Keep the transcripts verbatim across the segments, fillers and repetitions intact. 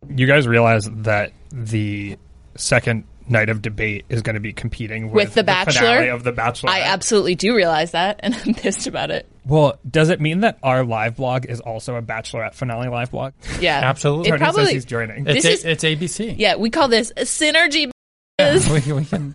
You guys realize that the second night of debate is going to be competing with, with the, the Bachelor finale of The Bachelor. I absolutely do realize that, and I'm pissed about it. Well, does it mean that our live blog is also a Bachelorette finale live blog? Yeah, absolutely. Tony it probably, says he's joining. It's, this a, is, it's A B C. Yeah, we call this a synergy. Yeah, we, we can.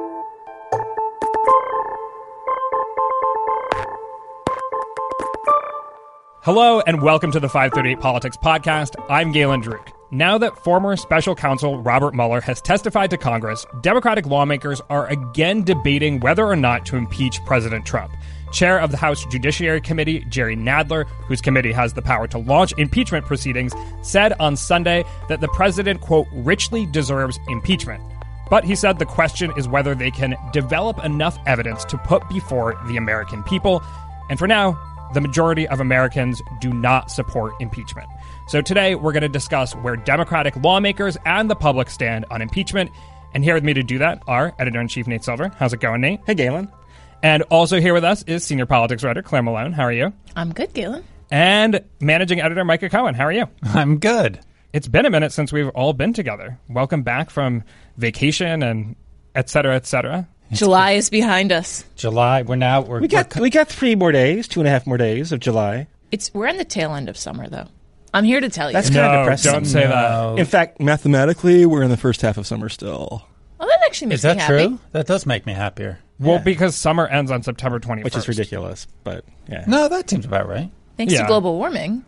Hello and welcome to the five thirty-eight Politics Podcast. I'm Galen Druk. Now that former special counsel Robert Mueller has testified to Congress, Democratic lawmakers are again debating whether or not to impeach President Trump. Chair of the House Judiciary Committee, Jerry Nadler, whose committee has the power to launch impeachment proceedings, said on Sunday that the president, quote, richly deserves impeachment. But he said the question is whether they can develop enough evidence to put before the American people. And for now, the majority of Americans do not support impeachment. So today, we're going to discuss where Democratic lawmakers and the public stand on impeachment. And here with me to do that are Editor-in-Chief Nate Silver. How's it going, Nate? Hey, Galen. And also here with us is Senior Politics Writer Claire Malone. How are you? I'm good, Galen. And Managing Editor Micah Cohen. How are you? I'm good. It's been a minute since we've all been together. Welcome back from vacation and et cetera, et cetera. July is behind us. July, we're now... We're, We got we're, we got three more days, two and a half more days of July. It's We're in the tail end of summer, though. I'm here to tell you. That's No, kind of depressing. don't say No. that. In fact, mathematically, we're in the first half of summer still. Well, that actually makes Is that me happy. true? That does make me happier. Well, Yeah. because summer ends on September twenty-first. Which is ridiculous, but yeah. No, that seems about right. Thanks Yeah. to global warming,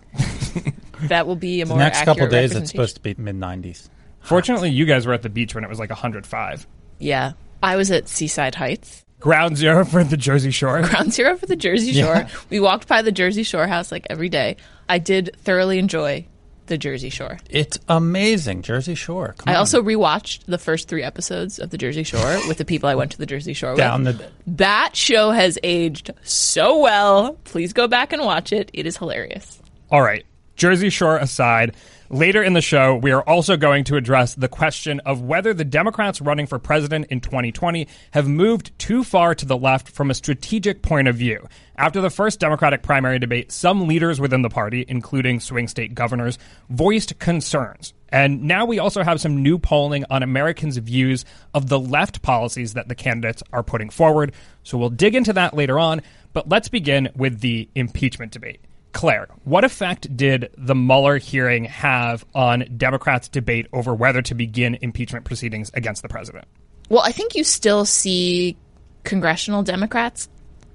that will be a The more next couple accurate days, it's representation. supposed to be mid nineties. Fortunately, you guys were at the beach when it was like one hundred five. Yeah. I was at Seaside Heights. Ground zero for the Jersey Shore. Ground zero for the Jersey Shore. Yeah. We walked by the Jersey Shore house like every day. I did thoroughly enjoy the Jersey Shore. It's amazing. Jersey Shore. Come I on. also rewatched the first three episodes of the Jersey Shore with the people I went to the Jersey Shore Down with. the... That show has aged so well. Please go back and watch it. It is hilarious. All right, Jersey Shore aside, later in the show, we are also going to address the question of whether the Democrats running for president in twenty twenty have moved too far to the left from a strategic point of view. After the first Democratic primary debate, some leaders within the party, including swing state governors, voiced concerns. And now we also have some new polling on Americans' views of the left policies that the candidates are putting forward. So we'll dig into that later on, but let's begin with the impeachment debate. Claire, what effect did the Mueller hearing have on Democrats' debate over whether to begin impeachment proceedings against the president? Well, I think you still see congressional Democrats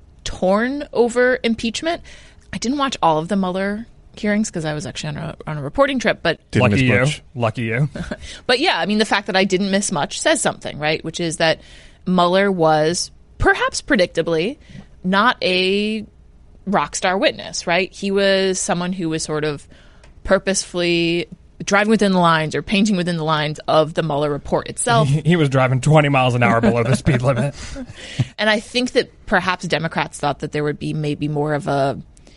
torn over impeachment. I didn't watch all of the Mueller hearings because I was actually on a, on a reporting trip, but Didn't Lucky miss you. much. Lucky you. but yeah, I mean, the fact that I didn't miss much says something, right? Which is that Mueller was, perhaps predictably, not a rock star witness, right? He was someone who was sort of purposefully driving within the lines or painting within the lines of the Mueller report itself. He was driving twenty miles an hour below the speed limit. And I think that perhaps Democrats thought that there would be maybe more of a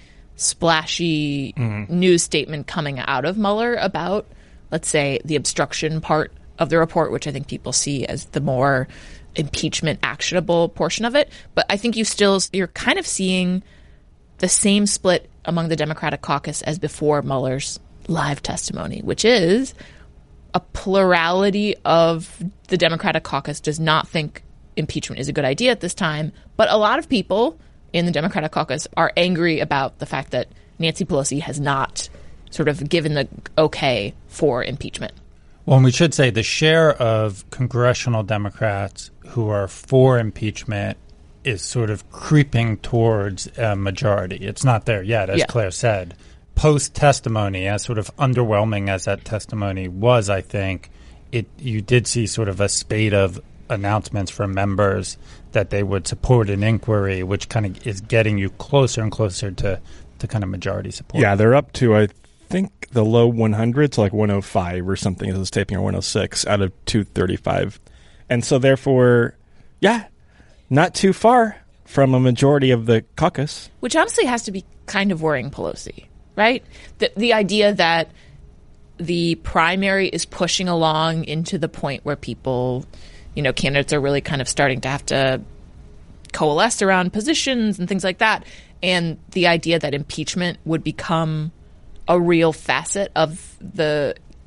splashy mm-hmm. news statement coming out of Mueller about, let's say, the obstruction part of the report, which I think people see as the more impeachment actionable portion of it. But I think you still, you're kind of seeing the same split among the Democratic caucus as before Mueller's live testimony, which is a plurality of the Democratic caucus does not think impeachment is a good idea at this time. But a lot of people in the Democratic caucus are angry about the fact that Nancy Pelosi has not sort of given the okay for impeachment. Well, and we should say the share of congressional Democrats who are for impeachment is sort of creeping towards a majority. It's not there yet, as yeah. Claire said. Post-testimony, as sort of underwhelming as that testimony was, I think, it you did see sort of a spate of announcements from members that they would support an inquiry, which kind of is getting you closer and closer to, to kind of majority support. Yeah, they're up to, I think, the low one hundreds, like one oh five or something as it's taping, or one oh six out of two thirty-five. And so therefore, yeah, not too far from a majority of the caucus. Which honestly has to be kind of worrying Pelosi, right? The, the idea that the primary is pushing along into the point where people, you know, candidates are really kind of starting to have to coalesce around positions and things like that. And the idea that impeachment would become a real facet of the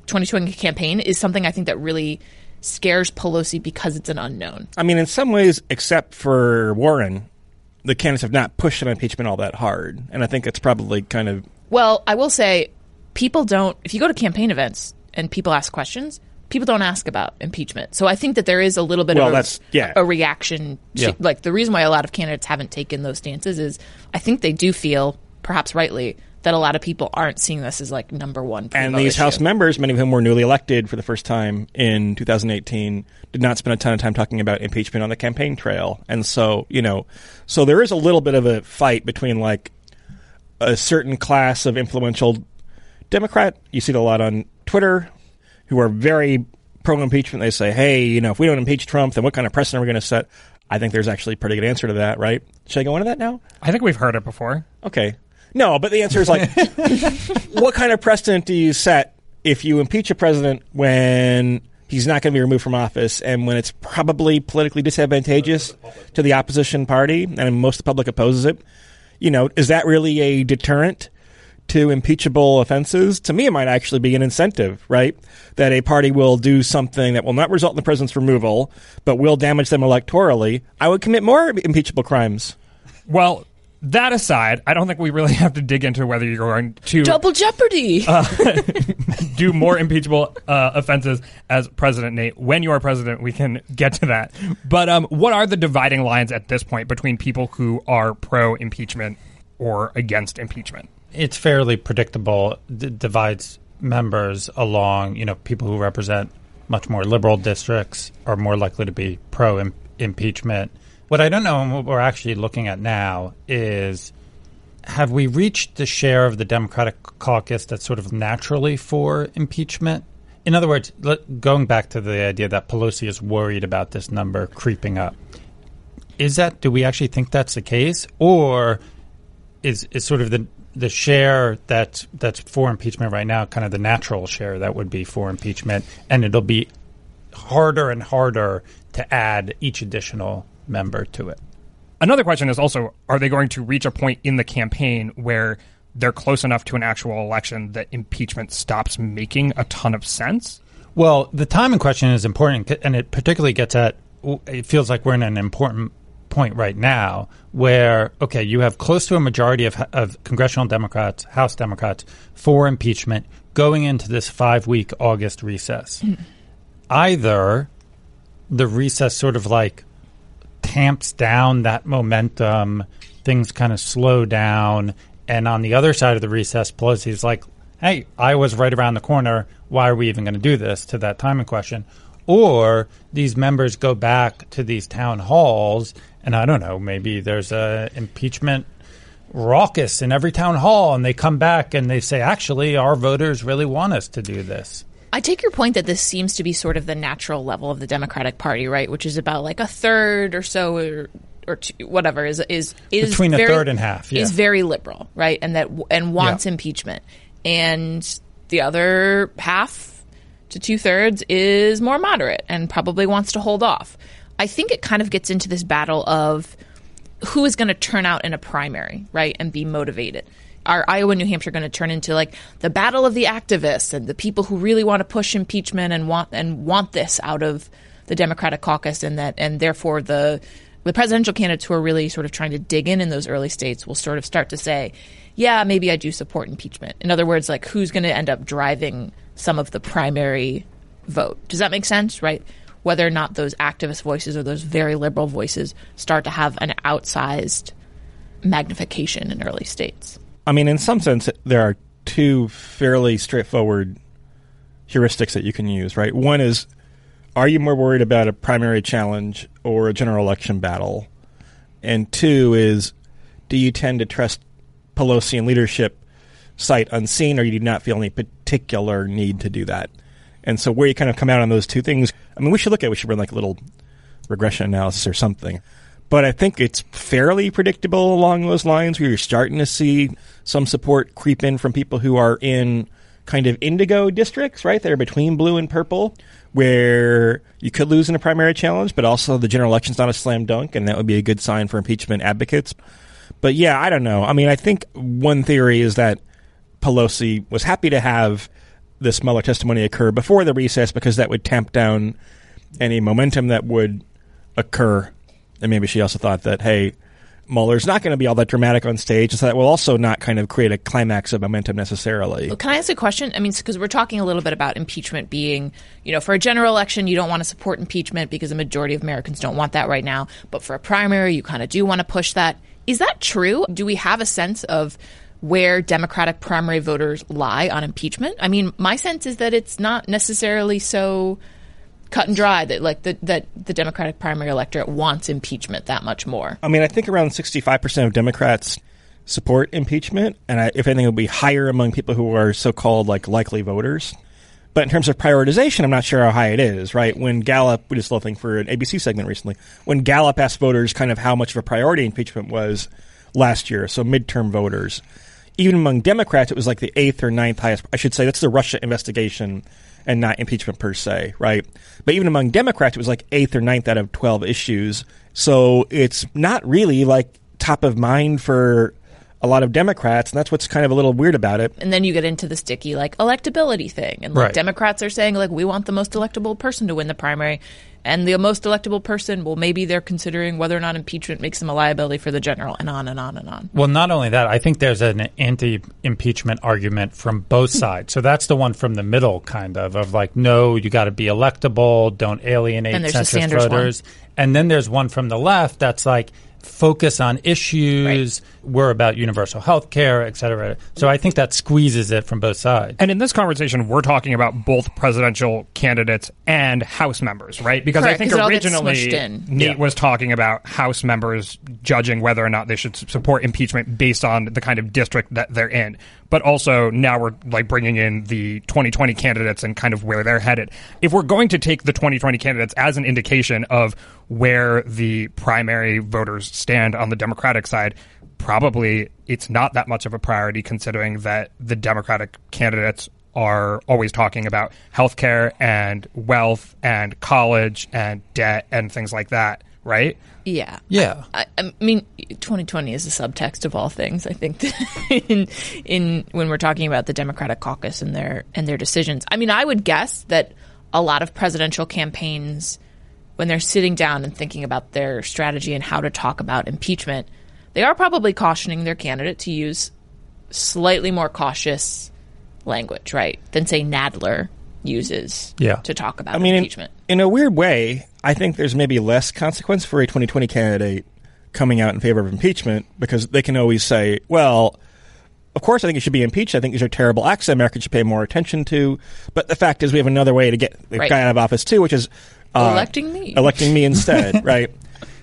twenty twenty campaign is something I think that really scares Pelosi because it's an unknown. I mean, in some ways, except for Warren, the candidates have not pushed on impeachment all that hard. And I think it's probably kind of... Well, I will say, people don't... If you go to campaign events and people ask questions, people don't ask about impeachment. So I think that there is a little bit well, of a, that's, yeah. a reaction. To, yeah. Like, the reason why a lot of candidates haven't taken those stances is I think they do feel, perhaps rightly, that a lot of people aren't seeing this as, like, number one primo And these issue. House members, many of whom were newly elected for the first time in two thousand eighteen, did not spend a ton of time talking about impeachment on the campaign trail. And so, you know, so there is a little bit of a fight between, like, a certain class of influential Democrat. You see it a lot on Twitter, who are very pro-impeachment. They say, hey, you know, if we don't impeach Trump, then what kind of precedent are we going to set? I think there's actually a pretty good answer to that, right? Should I go into that now? I think we've heard it before. Okay. No, but the answer is like, what kind of precedent do you set if you impeach a president when he's not going to be removed from office and when it's probably politically disadvantageous to the opposition party and most of the public opposes it? You know, is that really a deterrent to impeachable offenses? To me, it might actually be an incentive, right? That a party will do something that will not result in the president's removal, but will damage them electorally. I would commit more impeachable crimes. Well, that aside, I don't think we really have to dig into whether you're going to Double jeopardy. uh, do more impeachable uh, offenses as President Nate. When you are president, we can get to that. But um, what are the dividing lines at this point between people who are pro-impeachment or against impeachment? It's fairly predictable. D- divides members along, you know, people who represent much more liberal districts are more likely to be pro-impeachment. What I don't know and what we're actually looking at now is, have we reached the share of the Democratic caucus that's sort of naturally for impeachment? In other words, let, going back to the idea that Pelosi is worried about this number creeping up, is that, do we actually think that's the case? Or is is sort of the the share that's, that's for impeachment right now kind of the natural share that would be for impeachment, and it'll be harder and harder to add each additional member to it? Another question is also, are they going to reach a point in the campaign where they're close enough to an actual election that impeachment stops making a ton of sense? Well, the timing question is important, and it particularly gets at, it feels like we're in an important point right now where, okay, you have close to a majority of, of congressional Democrats, House Democrats, for impeachment going into this five-week August recess. Mm. Either the recess sort of like tamps down that momentum, things kind of slow down, and on the other side of the recess, Pelosi's like, hey, Iowa's right around the corner, why are we even going to do this, to that timing question. Or these members go back to these town halls, and I don't know, maybe there's a impeachment raucous in every town hall, and they come back and they say, actually, our voters really want us to do this. I take your point that this seems to be sort of the natural level of the Democratic Party, right? Which is about like a third or so, or, or two, whatever is is is between very, a third and half, yeah. is very liberal, right? And that and wants yeah. impeachment, and the other half to two thirds is more moderate and probably wants to hold off. I think it kind of gets into this battle of who is going to turn out in a primary, right, and be motivated. Are Iowa and New Hampshire going to turn into like the battle of the activists and the people who really want to push impeachment and want and want this out of the Democratic caucus, and that and therefore the the presidential candidates who are really sort of trying to dig in in those early states will sort of start to say, yeah, maybe I do support impeachment. In other words, like who's going to end up driving some of the primary vote? Does that make sense, right? Whether or not those activist voices or those very liberal voices start to have an outsized magnification in early states. I mean, in some sense, there are two fairly straightforward heuristics that you can use, right? One is, are you more worried about a primary challenge or a general election battle? And two is, do you tend to trust Pelosi and leadership sight unseen, or you do not feel any particular need to do that? And so where you kind of come out on those two things, I mean, we should look at it. We should run like a little regression analysis or something. But I think it's fairly predictable along those lines where you're starting to see some support creep in from people who are in kind of indigo districts, right? They're between blue and purple, where you could lose in a primary challenge, but also the general election's not a slam dunk, and that would be a good sign for impeachment advocates. But yeah, I don't know. I mean, I think one theory is that Pelosi was happy to have this Mueller testimony occur before the recess because that would tamp down any momentum that would occur. And maybe she also thought that, hey, Mueller's not going to be all that dramatic on stage, so that will also not kind of create a climax of momentum necessarily. Well, can I ask a question? I mean, because we're talking a little bit about impeachment being, you know, for a general election, you don't want to support impeachment because the majority of Americans don't want that right now. But for a primary, you kind of do want to push that. Is that true? Do we have a sense of where Democratic primary voters lie on impeachment? I mean, my sense is that it's not necessarily so cut and dry that like the, that the Democratic primary electorate wants impeachment that much more. I mean, I think around sixty-five percent of Democrats support impeachment, and I, if anything, it will be higher among people who are so-called like likely voters. But in terms of prioritization, I'm not sure how high it is, right? When Gallup, we just thing for an A B C segment recently, when Gallup asked voters kind of how much of a priority impeachment was last year, so midterm voters, even among Democrats, it was like the eighth or ninth highest. I should say that's the Russia investigation and not impeachment per se, right? But even among Democrats, it was like eighth or ninth out of twelve issues. So it's not really like top of mind for a lot of Democrats, and that's what's kind of a little weird about it. And then you get into the sticky like electability thing, and like Right. Democrats are saying like we want the most electable person to win the primary, and the most electable person, well, maybe they're considering whether or not impeachment makes them a liability for the general, and on and on and on. Well, not only that, I think there's an anti-impeachment argument from both sides. So that's the one from the middle, kind of, of like, no, you got to be electable, don't alienate And there's the centrist Sanders voters. And then there's one from the left that's like, focus on issues, Right. we're about universal health care, et cetera. So I think that squeezes it from both sides. And in this conversation, we're talking about both presidential candidates and House members, right? Because Correct, I think 'cause it all gets originally smushed in. Nate Yeah. was talking about House members judging whether or not they should support impeachment based on the kind of district that they're in. But also now we're like bringing in the twenty twenty candidates and kind of where they're headed. If we're going to take the twenty twenty candidates as an indication of where the primary voters stand on the Democratic side, probably it's not that much of a priority considering that the Democratic candidates are always talking about healthcare and wealth and college and debt and things like that, right? Yeah. Yeah. I, I mean, twenty twenty is a subtext of all things. I think that in in when we're talking about the Democratic caucus and their and their decisions. I mean, I would guess that a lot of presidential campaigns, when they're sitting down and thinking about their strategy and how to talk about impeachment, they are probably cautioning their candidate to use slightly more cautious language, right, than say Nadler uses Yeah. to talk about I mean, in, impeachment. in a weird way, I think there's maybe less consequence for a twenty twenty candidate coming out in favor of impeachment because they can always say, well, of course I think it should be impeached. I think these are terrible acts that America should pay more attention to. But the fact is we have another way to get the Right. guy out of office, too, which is uh, Electing me. Electing me instead, right?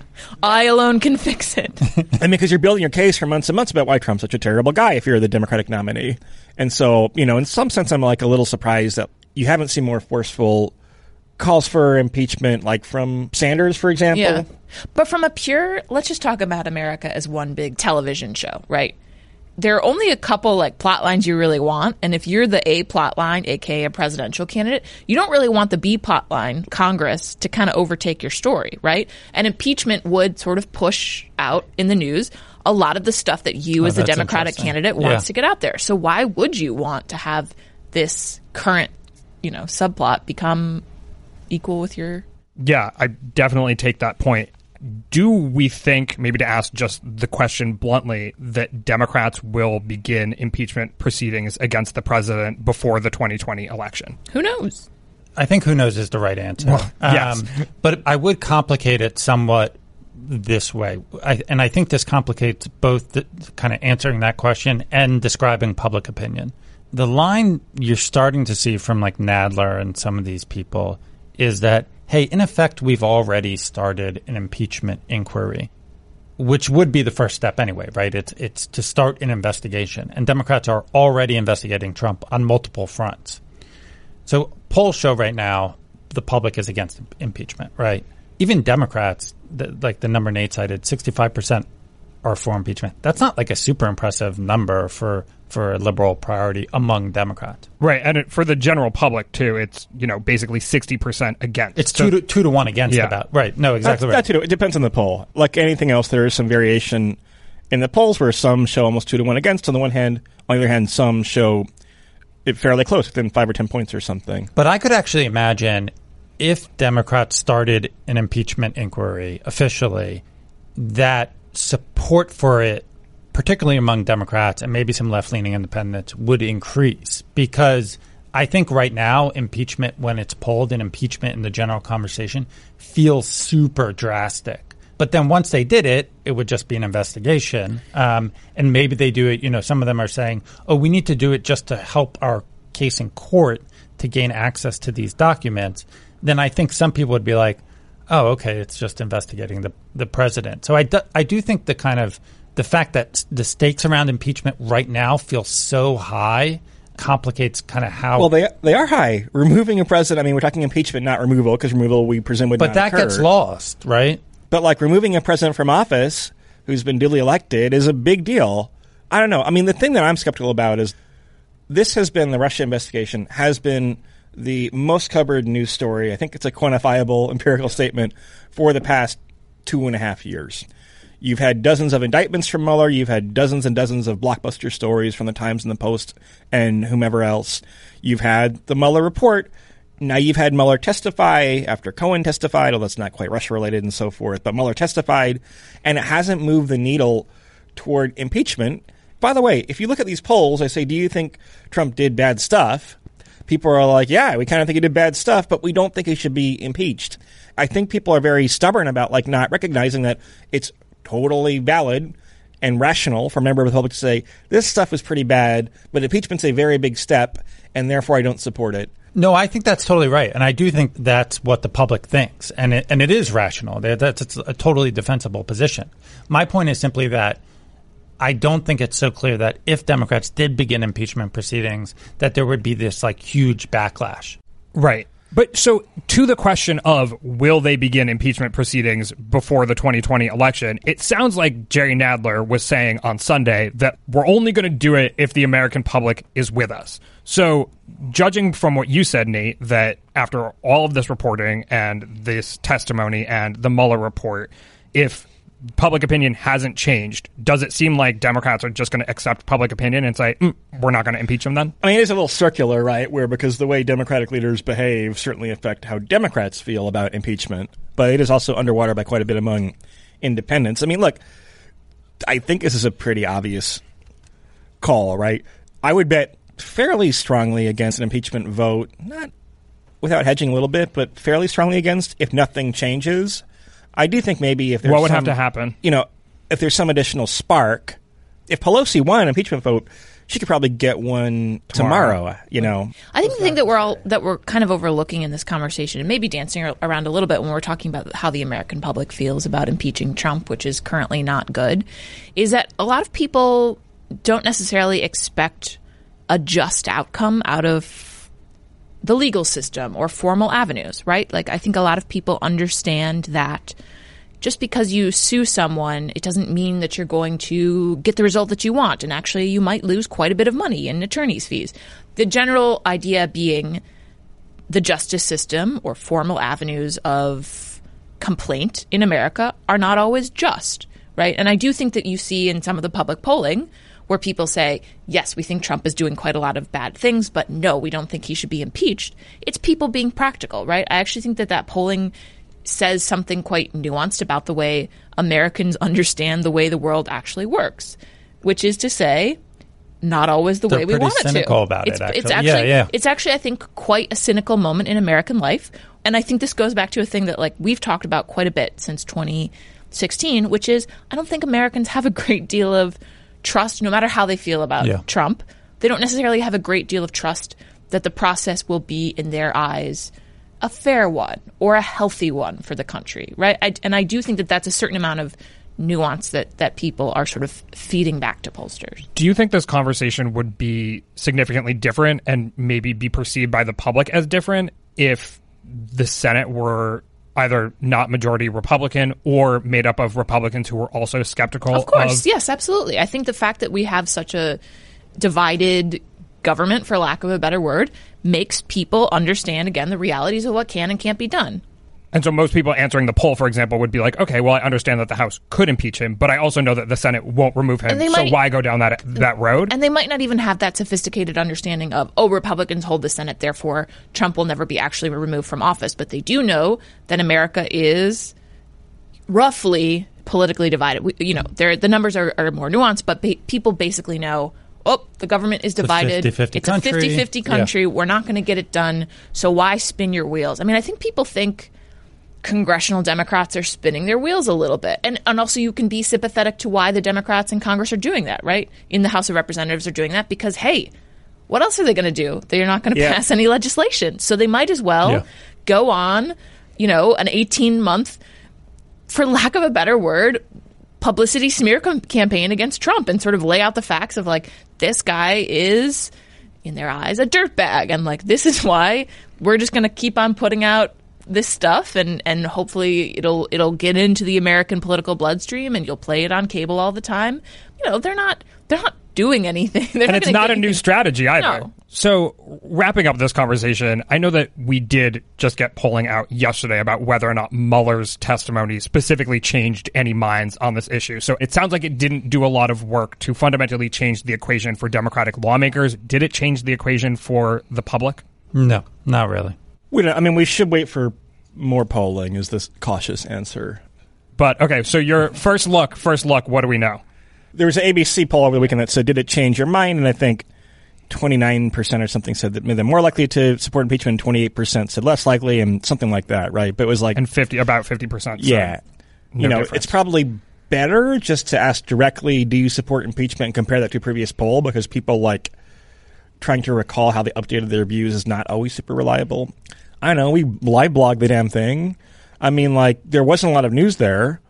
I alone can fix it. And because you're building your case for months and months about why Trump's such a terrible guy if you're the Democratic nominee. And so, you know, in some sense, I'm like a little surprised that you haven't seen more forceful calls for impeachment, like from Sanders, for example. Yeah. But from a pure, let's just talk about America as one big television show, right? There are only a couple like plot lines you really want. And if you're the A plot line, aka a presidential candidate, you don't really want the B plot line, Congress, to kind of overtake your story, right? And impeachment would sort of push out in the news a lot of the stuff that you Oh, as a that's Democratic interesting. candidate wants Yeah. to get out there. So why would you want to have this current, you know, subplot become equal with your Yeah, I definitely take that point. Do we think, maybe to ask just the question bluntly, that Democrats will begin impeachment proceedings against the president before the twenty twenty election? who knows? I think who knows is the right answer. Um, yes. But I would complicate it somewhat this way. I, and I think this complicates both the, kind of answering that question and describing public opinion. The line you're starting to see from like Nadler and some of these people is that, hey, in effect, we've already started an impeachment inquiry, which would be the first step anyway, right? It's it's to start an investigation. And Democrats are already investigating Trump on multiple fronts. So polls show right now the public is against impeachment, right? Even Democrats, the, like the number Nate cited, sixty-five percent are for impeachment. That's not like a super impressive number for, for a liberal priority among Democrats. Right, and it, for the general public, too, it's, you know, basically sixty percent against. It's So- two to, two to one against Yeah. about. Right, no, exactly That's, right. that's, you know, it depends on the poll. Like anything else, there is some variation in the polls where some show almost two to one against on the one hand. On the other hand, some show it fairly close, within five or ten points or something. But I could actually imagine if Democrats started an impeachment inquiry officially, that support for it, particularly among Democrats and maybe some left-leaning independents, would increase. Because I think right now, impeachment, when it's polled, and impeachment in the general conversation, feels super drastic. But then once they did it, it would just be an investigation. Um, and maybe they do it, you know, some of them are saying, oh, we need to do it just to help our case in court to gain access to these documents. Then I think some people would be like, oh, okay, it's just investigating the, the president. So I do, I do think the kind of the fact that the stakes around impeachment right now feel so high complicates kind of how. Well, they they are high. Removing a president, I mean, we're talking impeachment, not removal, because removal we presume would but not that occur. gets lost, right? But like removing a president from office who's been duly elected is a big deal. I don't know. I mean, the thing that I'm skeptical about is this has been, the Russia investigation has been the most covered news story. I think it's a quantifiable empirical statement for the past two and a half years. You've had dozens of indictments from Mueller. You've had dozens and dozens of blockbuster stories from the Times and the Post and whomever else. You've had the Mueller report. Now you've had Mueller testify after Cohen testified, although that's not quite Russia-related and so forth. But Mueller testified, and it hasn't moved the needle toward impeachment. By the way, if you look at these polls, I say, do you think Trump did bad stuff? People are like, yeah, we kind of think he did bad stuff, but we don't think he should be impeached. I think people are very stubborn about like not recognizing that it's totally valid and rational for a member of the public to say, this stuff was pretty bad, but impeachment's a very big step, and therefore I don't support it. No, I think that's totally right. And I do think that's what the public thinks. And it, and it is rational. That's it's a totally defensible position. My point is simply that I don't think it's so clear that if Democrats did begin impeachment proceedings, that there would be this like huge backlash. Right. But so to the question of will they begin impeachment proceedings before the twenty twenty election, it sounds like Jerry Nadler was saying on Sunday that we're only going to do it if the American public is with us. So judging from what you said, Nate, that after all of this reporting and this testimony and the Mueller report, if public opinion hasn't changed, does it seem like Democrats are just going to accept public opinion and say, mm, we're not going to impeach them then? I mean, it's a little circular, right, where because the way Democratic leaders behave certainly affect how Democrats feel about impeachment, but it is also underwater by quite a bit among independents. I mean, look, I think this is a pretty obvious call, right? I would bet fairly strongly against an impeachment vote, not without hedging a little bit, but fairly strongly against if nothing changes. I do think maybe if there's what would some, have to happen? You know, if there's some additional spark, if Pelosi won an impeachment vote, she could probably get one tomorrow. tomorrow you know, I think the thing that we're all that we're kind of overlooking in this conversation, and maybe dancing around a little bit when we're talking about how the American public feels about impeaching Trump, which is currently not good, is that a lot of people don't necessarily expect a just outcome out of the legal system or formal avenues, right? Like, I think a lot of people understand that just because you sue someone, it doesn't mean that you're going to get the result that you want. And actually, you might lose quite a bit of money in attorney's fees. The general idea being the justice system or formal avenues of complaint in America are not always just, right? And I do think that you see in some of the public polling where people say, yes, we think Trump is doing quite a lot of bad things, but no, we don't think he should be impeached. It's people being practical, right? I actually think that that polling says something quite nuanced about the way Americans understand the way the world actually works, which is to say, not always the They're way we want it to. pretty cynical about it's, it, actually. It's actually, yeah, yeah. it's actually, I think, quite a cynical moment in American life. And I think this goes back to a thing that like we've talked about quite a bit since twenty sixteen, which is I don't think Americans have a great deal of trust, no matter how they feel about yeah. Trump. They don't necessarily have a great deal of trust that the process will be, in their eyes, a fair one or a healthy one for the country, right? I, and I do think that that's a certain amount of nuance that, that people are sort of feeding back to pollsters. Do you think this conversation would be significantly different and maybe be perceived by the public as different if the Senate were either not majority Republican or made up of Republicans who were also skeptical? Of course, of- yes, absolutely. I think the fact that we have such a divided government, for lack of a better word, makes people understand, again, the realities of what can and can't be done. And so most people answering the poll, for example, would be like, okay, well, I understand that the House could impeach him, but I also know that the Senate won't remove him. So might, why go down that that road? And they might not even have that sophisticated understanding of, oh, Republicans hold the Senate, therefore Trump will never be actually removed from office. But they do know that America is roughly politically divided. We, you know, the numbers are, are more nuanced, but ba- people basically know, oh, the government is divided. It's a fifty-fifty it's country. a fifty-fifty country. Yeah. We're not going to get it done. So why spin your wheels? I mean, I think people think congressional Democrats are spinning their wheels a little bit. And, and also you can be sympathetic to why the Democrats in Congress are doing that, right? In the House of Representatives are doing that because, hey, what else are they going to do? They're not going to yeah. pass any legislation. So they might as well yeah. go on, you know, an eighteen-month, for lack of a better word, publicity smear com- campaign against Trump and sort of lay out the facts of, like, this guy is, in their eyes, a dirtbag. And, like, this is why we're just going to keep on putting out this stuff, and, and hopefully it'll it'll get into the American political bloodstream, and you'll play it on cable all the time. You know, they're not they're not doing anything. They're and not it's not a anything. new strategy either. No. So wrapping up this conversation, I know that we did just get polling out yesterday about whether or not Mueller's testimony specifically changed any minds on this issue. So it sounds like it didn't do a lot of work to fundamentally change the equation for Democratic lawmakers. Did it change the equation for the public? No, not really. We don't, I mean, we should wait for more polling is this cautious answer. But, okay, so your first look, first look, what do we know? There was an A B C poll over the weekend that said, did it change your mind? And I think twenty-nine percent or something said that made them more likely to support impeachment, and twenty-eight percent said less likely, and something like that, right? But it was like... And fifty, about fifty percent. So yeah. No you know, difference. It's probably better just to ask directly, do you support impeachment, and compare that to a previous poll, because people, like, trying to recall how they updated their views is not always super reliable. I don't know, we live blogged the damn thing. I mean, like, there wasn't a lot of news there.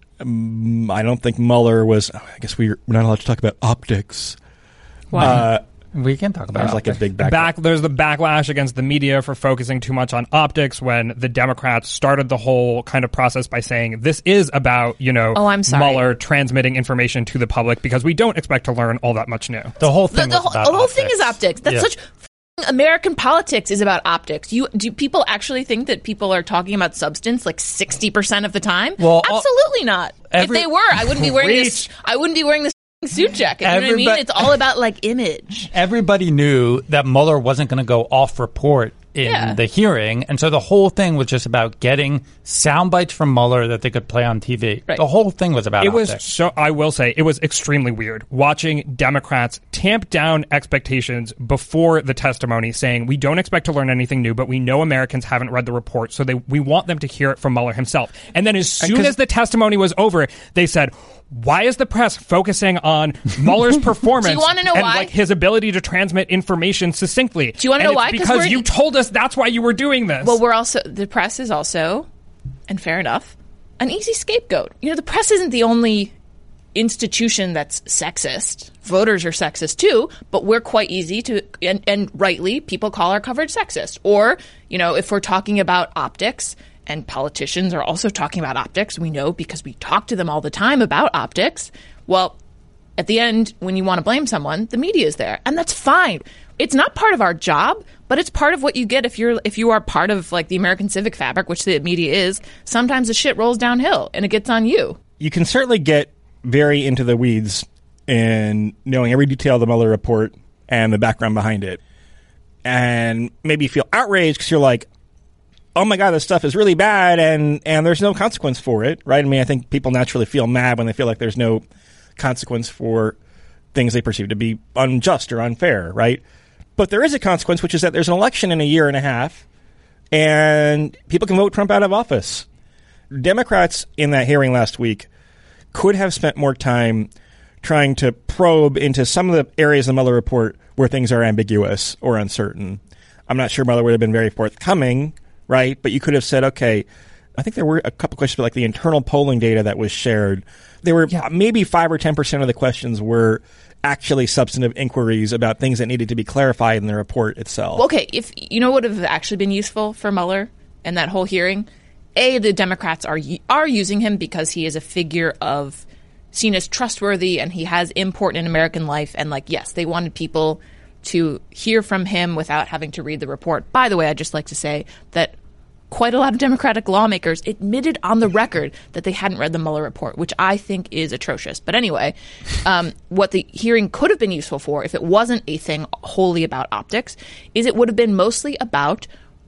Um, I don't think Mueller was, oh, I guess we're not allowed to talk about optics. Why? Uh, we can talk about There's like a big backlash. Back, there's the backlash against the media for focusing too much on optics when the Democrats started the whole kind of process by saying this is about, you know, oh, I'm sorry. Mueller transmitting information to the public because we don't expect to learn all that much new. The whole thing the, the, was about the whole optics. thing is optics. That's yeah. such American politics is about optics. You do people actually think that people are talking about substance like sixty percent of the time? Well, absolutely not. every, if they were, I wouldn't be wearing this. I wouldn't be wearing this suit jacket. You know what I mean? It's all about like image. Everybody knew that Mueller wasn't going to go off report in yeah. the hearing, and so the whole thing was just about getting sound bites from Mueller that they could play on T V. Right. The whole thing was about it optics. was so I will say it was extremely weird watching Democrats tamp down expectations before the testimony, saying we don't expect to learn anything new, but we know Americans haven't read the report, so they we want them to hear it from Mueller himself. And then as soon as the testimony was over, they said, why is the press focusing on Mueller's performance Do you wanna know and why? like his ability to transmit information succinctly? Do you want to know why? Because we're, you told us that's why you were doing this. Well, we're also the press is also, and fair enough, an easy scapegoat. You know, the press isn't the only institution that's sexist. Voters are sexist too, but we're quite easy to, and, and rightly, people call our coverage sexist. Or, you know, if we're talking about optics, and politicians are also talking about optics, we know because we talk to them all the time about optics. Well, at the end, when you want to blame someone, the media is there, and that's fine. It's not part of our job, but it's part of what you get if you're if you are part of like the American civic fabric, which the media is. Sometimes the shit rolls downhill, and it gets on you. You can certainly get very into the weeds in knowing every detail of the Mueller report and the background behind it, and maybe feel outraged because you're like, oh my God, this stuff is really bad, and, and there's no consequence for it, right? I mean, I think people naturally feel mad when they feel like there's no consequence for things they perceive to be unjust or unfair, right? But there is a consequence, which is that there's an election in a year and a half, and people can vote Trump out of office. Democrats in that hearing last week could have spent more time trying to probe into some of the areas of the Mueller report where things are ambiguous or uncertain. I'm not sure Mueller would have been very forthcoming, right? But you could have said, okay, I think there were a couple questions about like the internal polling data that was shared. There were yeah. maybe five or ten percent of the questions were actually substantive inquiries about things that needed to be clarified in the report itself. Well, okay, if you know what would have actually been useful for Mueller and that whole hearing, A, the Democrats are are using him because he is a figure of seen as trustworthy and he has import in American life. And like, yes, they wanted people to hear from him without having to read the report. By the way, I'd just like to say that quite a lot of Democratic lawmakers admitted on the record that they hadn't read the Mueller report, which I think is atrocious. But anyway, um, what the hearing could have been useful for, if it wasn't a thing wholly about optics, is it would have been mostly about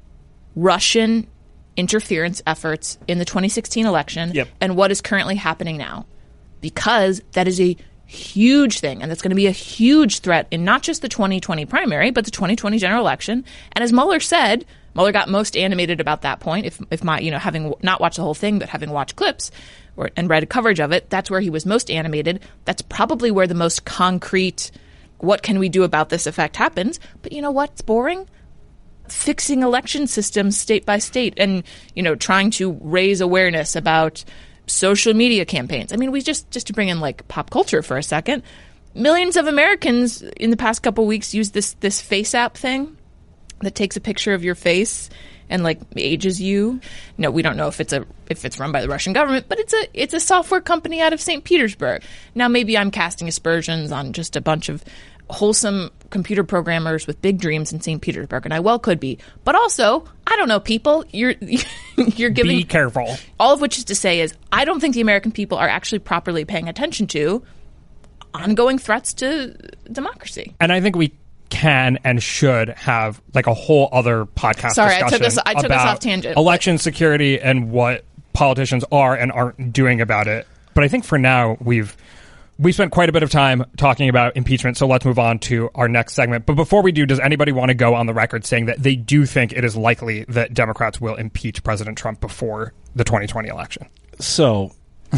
Russian interference efforts in the twenty sixteen election yep. and what is currently happening now. Because that is a huge thing, and that's going to be a huge threat in not just the twenty twenty primary, but the twenty twenty general election. And as Mueller said, Mueller got most animated about that point. If, if my, you know, having not watched the whole thing, but having watched clips or, and read coverage of it, that's where he was most animated. That's probably where the most concrete, what can we do about this effect happens. But you know what's boring? Fixing election systems state by state and, you know, trying to raise awareness about social media campaigns. I mean, we just, just to bring in like pop culture for a second, millions of Americans in the past couple of weeks use this, this face app thing that takes a picture of your face and like ages you. No, we don't know if it's a, if it's run by the Russian government, but it's a, it's a software company out of Saint Petersburg. Now, maybe I'm casting aspersions on just a bunch of wholesome computer programmers with big dreams in Saint Petersburg, and I well could be. But also, I don't know, people. You're you're giving... Be careful. All of which is to say is, I don't think the American people are actually properly paying attention to ongoing threats to democracy. And I think we can and should have like a whole other podcast Sorry, discussion I took us, I took about us off tangent. election security and what politicians are and aren't doing about it. But I think for now, we've... We spent quite a bit of time talking about impeachment, so let's move on to our next segment. But before we do, does anybody want to go on the record saying that they do think it is likely that Democrats will impeach President Trump before the twenty twenty election? So,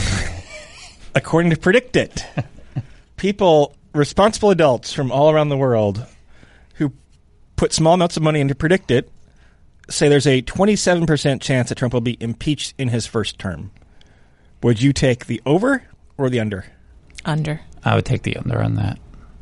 according to PredictIt, people, responsible adults from all around the world who put small amounts of money into PredictIt say there's a twenty-seven percent chance that Trump will be impeached in his first term. Would you take the over or the under? Under. I would take the under on that.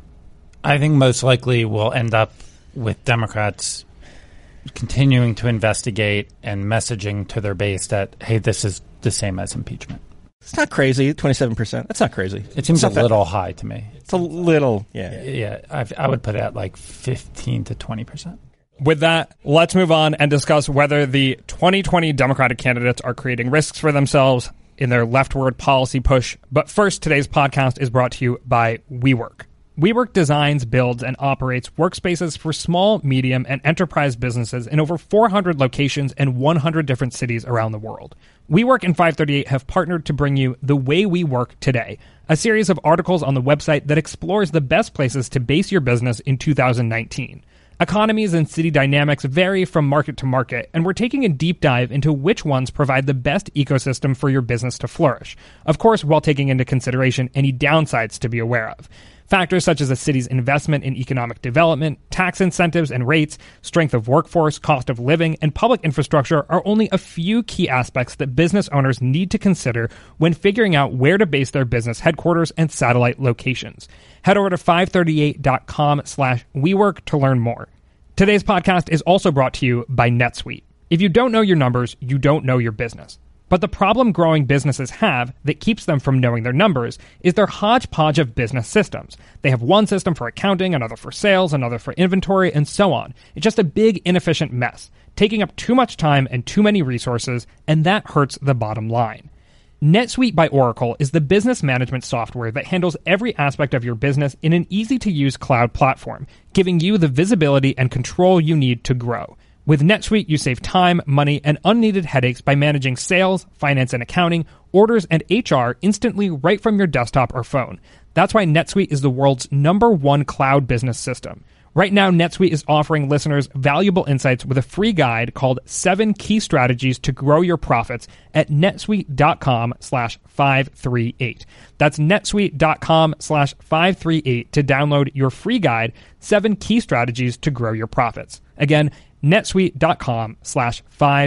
I think most likely we'll end up with Democrats continuing to investigate and messaging to their base that, hey, this is the same as impeachment. It's not crazy, twenty-seven percent. That's not crazy. It seems a that, little high to me. It's a little, yeah. Yeah, I, I would put it at like fifteen to twenty percent. With that, let's move on and discuss whether the twenty twenty Democratic candidates are creating risks for themselves in their leftward policy push. But first, today's podcast is brought to you by WeWork. WeWork designs, builds, and operates workspaces for small, medium, and enterprise businesses in over four hundred locations and one hundred different cities around the world. WeWork and five thirty-eight have partnered to bring you The Way We Work Today, a series of articles on the website that explores the best places to base your business in two thousand nineteen. Economies and city dynamics vary from market to market, and we're taking a deep dive into which ones provide the best ecosystem for your business to flourish, of course, while taking into consideration any downsides to be aware of. Factors such as a city's investment in economic development, tax incentives and rates, strength of workforce, cost of living, and public infrastructure are only a few key aspects that business owners need to consider when figuring out where to base their business headquarters and satellite locations. Head over to five thirty-eight dot com slash WeWork to learn more. Today's podcast is also brought to you by NetSuite. If you don't know your numbers, you don't know your business. But the problem growing businesses have that keeps them from knowing their numbers is their hodgepodge of business systems. They have one system for accounting, another for sales, another for inventory, and so on. It's just a big, inefficient mess, taking up too much time and too many resources, and that hurts the bottom line. NetSuite by Oracle is the business management software that handles every aspect of your business in an easy-to-use cloud platform, giving you the visibility and control you need to grow. With NetSuite, you save time, money, and unneeded headaches by managing sales, finance and accounting, orders, and H R instantly right from your desktop or phone. That's why NetSuite is the world's number one cloud business system. Right now, NetSuite is offering listeners valuable insights with a free guide called Seven Key Strategies to Grow Your Profits at netsuite.com slash 538. That's netsuite.com slash 538 to download your free guide, Seven Key Strategies to Grow Your Profits. Again, netsuite.com slash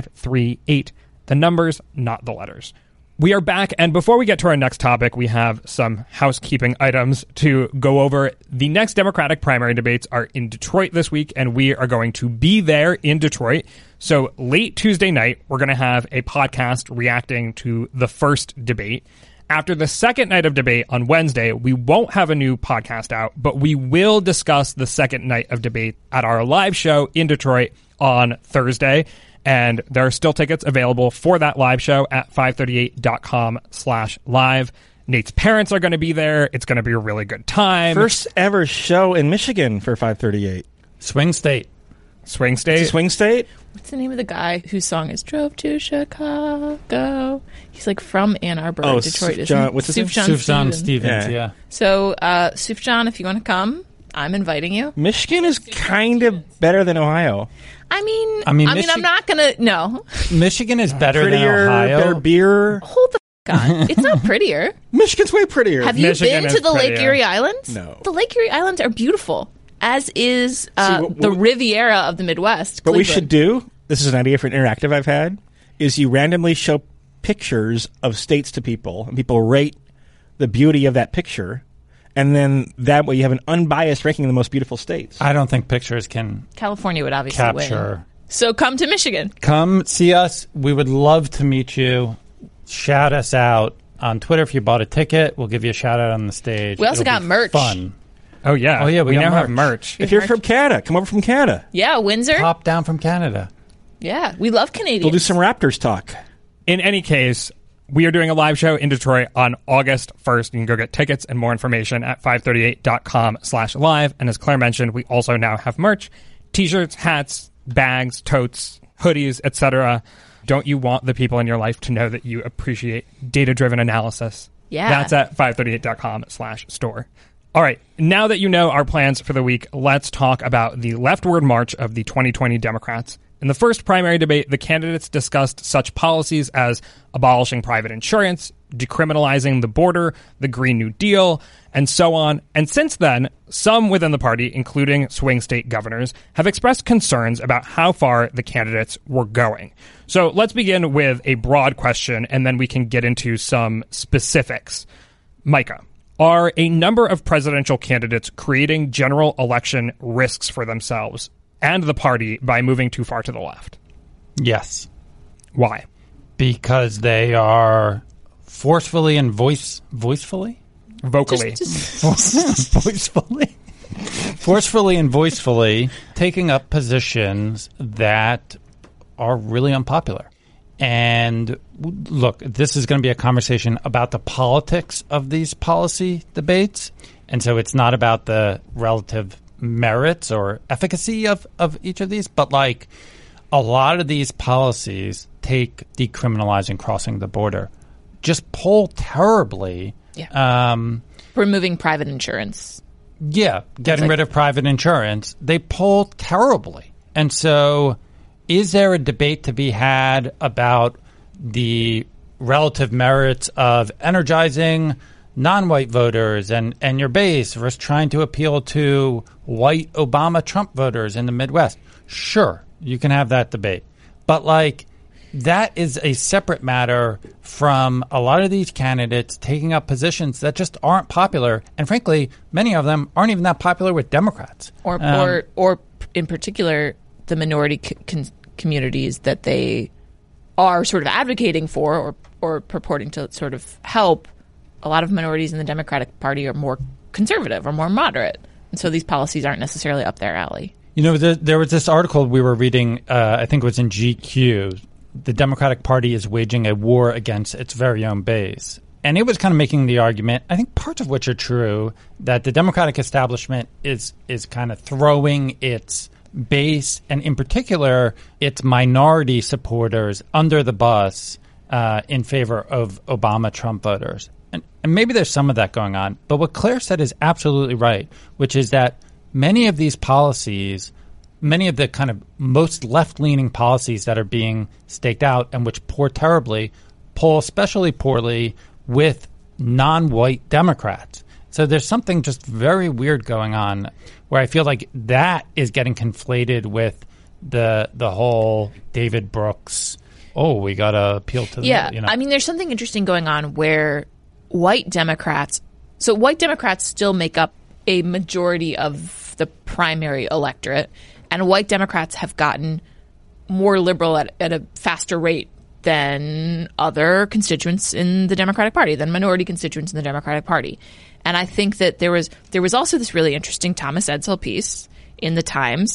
538. The numbers, not the letters. We are back, and before we get to our next topic, we have some housekeeping items to go over. The next Democratic primary debates are in Detroit this week, and we are going to be there in Detroit. So late Tuesday night, we're going to have a podcast reacting to the first debate. After the second night of debate on Wednesday, we won't have a new podcast out, but we will discuss the second night of debate at our live show in Detroit on Thursday. And there are still tickets available for that live show at five thirty-eight dot com slash live. Nate's parents are going to be there. It's going to be a really good time. First ever show in Michigan for five thirty-eight. Swing State. Swing State. Swing State? What's the name of the guy whose song is Drove to Chicago? He's like from Ann Arbor, Oh, Detroit. Sufjan- isn't he? what's his name? Sufjan Sufjan Stevens. Stevens, Yeah. yeah. So, uh, Sufjan, if you want to come, I'm inviting you. Michigan is kind of better than Ohio. I mean, I mean, I mean, Michi- I'm not gonna. No, Michigan is better Prettier, than Ohio. better beer. hold the f- on. It's not prettier. Michigan's way prettier. Have you Michigan been is to the Lake prettier. Erie Islands? No. The Lake Erie Islands are beautiful, as is uh, See, what- the what- Riviera of the Midwest. What we Cleveland. should do, this is an idea for an interactive I've had, is you randomly show pictures of states to people, and people rate the beauty of that picture, and then that way you have an unbiased ranking of the most beautiful states. I don't think pictures can California would obviously capture. win. So come to Michigan. Come see us. We would love to meet you. Shout us out on Twitter if you bought a ticket. We'll give you a shout out on the stage. We also It'll got be merch. Fun. Oh, yeah. Oh, yeah, we We, got now have merch. merch. If you're from Canada, come over from Canada. Yeah, Windsor. Pop down from Canada. Yeah, we love Canadians. We'll do some Raptors talk. In any case, we are doing a live show in Detroit on August first. You can go get tickets and more information at five thirty-eight dot com slash live. And as Claire mentioned, we also now have merch, t-shirts, hats, bags, totes, hoodies, et cetera. Don't you want the people in your life to know that you appreciate data-driven analysis? Yeah. That's at five thirty-eight dot com slash store. All right. Now that you know our plans for the week, let's talk about the leftward march of the twenty twenty Democrats. In the first primary debate, the candidates discussed such policies as abolishing private insurance, decriminalizing the border, the Green New Deal, and so on. And since then, some within the party, including swing state governors, have expressed concerns about how far the candidates were going. So let's begin with a broad question, and then we can get into some specifics. Micah, are a number of presidential candidates creating general election risks for themselves and the party by moving too far to the left? Yes. Why? Because they are forcefully and voice voicefully? Vocally. Just- just- Voicefully? Forcefully and voicefully taking up positions that are really unpopular. And look, this is going to be a conversation about the politics of these policy debates. And so it's not about the relative merits or efficacy of, of each of these, but like a lot of these policies, take decriminalizing crossing the border, just poll terribly. Yeah. Um, Removing private insurance. yeah, getting like- rid of private insurance, they poll terribly. And so is there a debate to be had about the relative merits of energizing non-white voters and, and your base versus trying to appeal to white Obama-Trump voters in the Midwest? Sure, you can have that debate. But, like, that is a separate matter from a lot of these candidates taking up positions that just aren't popular. And, frankly, many of them aren't even that popular with Democrats. Or, Um, or, or in particular, the minority c- con- communities that they are sort of advocating for or, or purporting to sort of help. A lot of minorities in the Democratic Party are more conservative or more moderate. And so these policies aren't necessarily up their alley. You know, the, there was this article we were reading, uh, I think it was in G Q. The Democratic Party is waging a war against its very own base. And it was kind of making the argument, I think parts of which are true, that the Democratic establishment is is kind of throwing its base, and in particular, its minority supporters under the bus uh, in favor of Obama-Trump voters. And, and maybe there's some of that going on. But what Claire said is absolutely right, which is that many of these policies, many of the kind of most left-leaning policies that are being staked out and which poll terribly, poll especially poorly with non-white Democrats. So there's something just very weird going on where I feel like that is getting conflated with the the whole David Brooks, oh, we got to appeal to the Yeah. you know. I mean, there's something interesting going on where white Democrats, so white Democrats still make up a majority of the primary electorate, and white Democrats have gotten more liberal at, at a faster rate than other constituents in the Democratic Party, than minority constituents in the Democratic Party. And I think that there was there was also this really interesting Thomas Edsall piece in the Times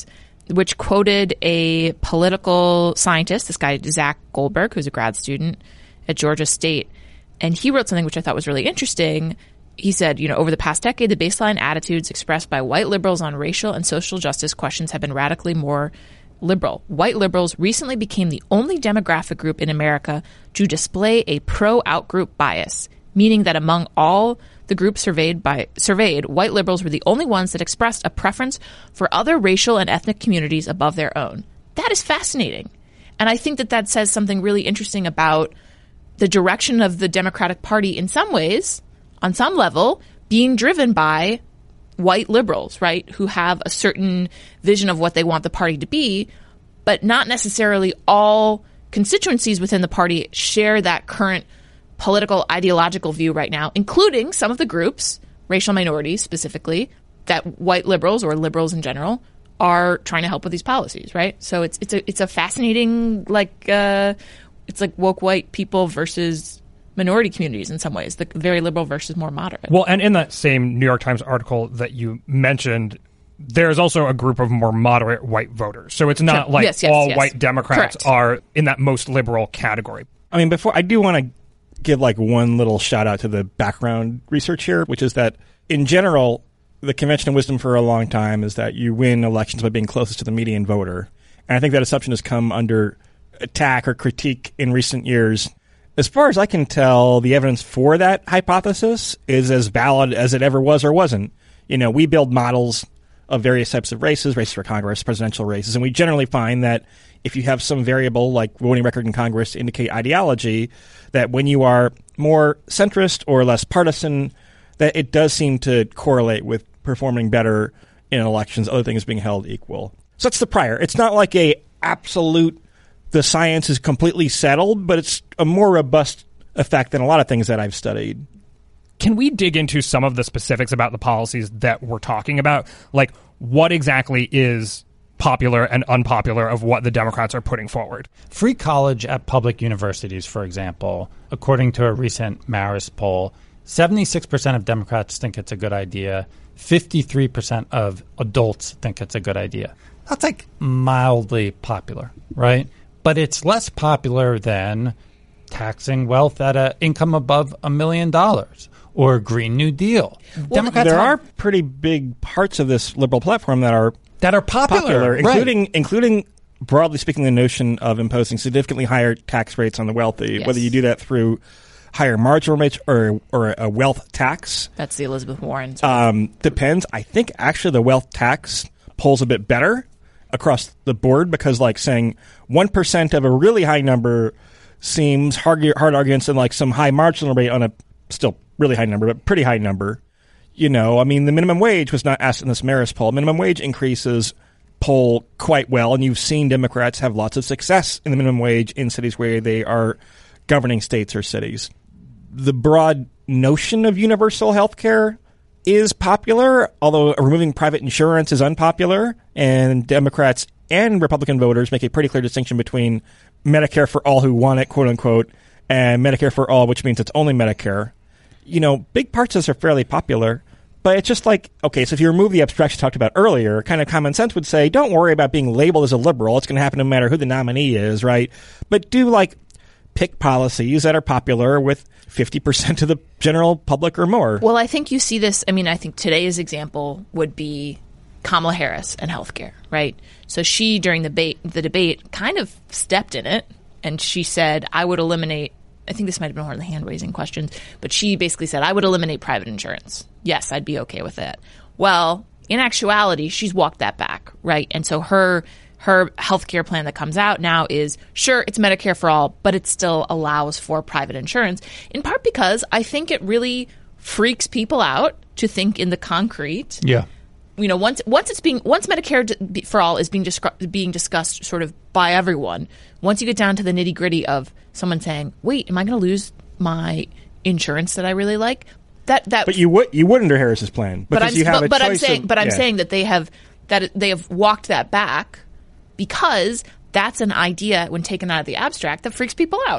which quoted a political scientist, this guy Zach Goldberg, who's a grad student at Georgia State, and he wrote something which I thought was really interesting. He said, you know, over the past decade, the baseline attitudes expressed by white liberals on racial and social justice questions have been radically more liberal. White liberals recently became the only demographic group in America to display a pro-outgroup bias, meaning that among all the groups surveyed by surveyed, white liberals were the only ones that expressed a preference for other racial and ethnic communities above their own. That is fascinating. And I think that that says something really interesting about the direction of the Democratic Party in some ways, on some level, being driven by white liberals, right, who have a certain vision of what they want the party to be, but not necessarily all constituencies within the party share that current political ideological view right now, including some of the groups, racial minorities specifically, that white liberals or liberals in general are trying to help with these policies, right? So it's it's a it's a fascinating, like uh, it's like woke white people versus minority communities in some ways, the very liberal versus more moderate. Well, and in that same New York Times article that you mentioned, there's also a group of more moderate white voters. So it's not Sure. like Yes, yes, all yes. white Democrats Correct. are in that most liberal category. I mean, before I do want to give like one little shout out to the background research here, which is that in general, the convention of wisdom for a long time is that you win elections by being closest to the median voter. And I think that assumption has come under attack or critique in recent years. As far as I can tell, the evidence for that hypothesis is as valid as it ever was or wasn't. You know, we build models of various types of races, races for Congress, presidential races, and we generally find that if you have some variable like voting record in Congress to indicate ideology, that when you are more centrist or less partisan, that it does seem to correlate with performing better in elections, other things being held equal. So that's the prior. It's not like a absolute, the science is completely settled, but it's a more robust effect than a lot of things that I've studied. Can we dig into some of the specifics about the policies that we're talking about? Like, what exactly is popular and unpopular of what the Democrats are putting forward? Free college at public universities, for example, according to a recent Marist poll, seventy-six percent of Democrats think it's a good idea. fifty-three percent of adults think it's a good idea. That's like mildly popular, right? But it's less popular than taxing wealth at an income above a million dollars or Green New Deal. Well, Democrats there have- are pretty big parts of this liberal platform that are that are popular, popular, right. including including broadly speaking the notion of imposing significantly higher tax rates on the wealthy, Yes. whether you do that through higher marginal rates or or a wealth tax. That's the Elizabeth Warren. Um, depends. I think actually the wealth tax polls a bit better across the board because like saying one percent of a really high number seems hard, hard arguments and like some high marginal rate on a still really high number, but pretty high number. You know, I mean, the minimum wage was not asked in this Marist poll. Minimum wage increases poll quite well, and you've seen Democrats have lots of success in the minimum wage in cities where they are governing states or cities. The broad notion of universal health care is popular, although removing private insurance is unpopular, and Democrats and Republican voters make a pretty clear distinction between Medicare for all who want it, quote unquote, and Medicare for all, which means it's only Medicare. You know, big parts of this are fairly popular, but it's just like, okay, so if you remove the abstraction talked about earlier, kind of common sense would say, don't worry about being labeled as a liberal. It's going to happen no matter who the nominee is, right? But do, like, pick policies that are popular with fifty percent of the general public or more. Well, I think you see this. I mean, I think today's example would be Kamala Harris and healthcare, right? So she, during the debate, the debate kind of stepped in it, and she said, I would eliminate, I think this might have been one of the hand-raising questions, but she basically said, I would eliminate private insurance. Yes, I'd be okay with that. Well, in actuality, she's walked that back, right? And so her her healthcare plan that comes out now is, sure, it's Medicare for all, but it still allows for private insurance, in part because I think it really freaks people out to think in the concrete. Yeah. You know, once once it's being once Medicare d- for all is being discussed, being discussed sort of by everyone, once you get down to the nitty gritty of someone saying, "Wait, am I going to lose my insurance that I really like?" That that. But you would you would under Harris's plan because but I'm you have but, a but I'm choice saying of- but I'm yeah. saying that they have that they have walked that back because that's an idea when taken out of the abstract that freaks people out.